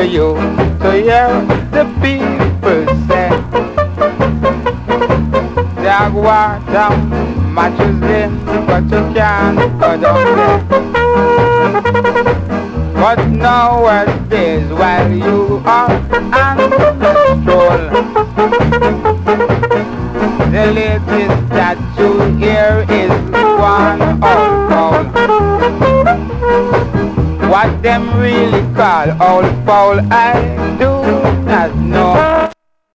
you to hear the people say Jaguar matches in, but you can't go down there. But nowadays, while you are on the stroll, the latest that you hear is one old fowl. What them really call old fowl, I do not know.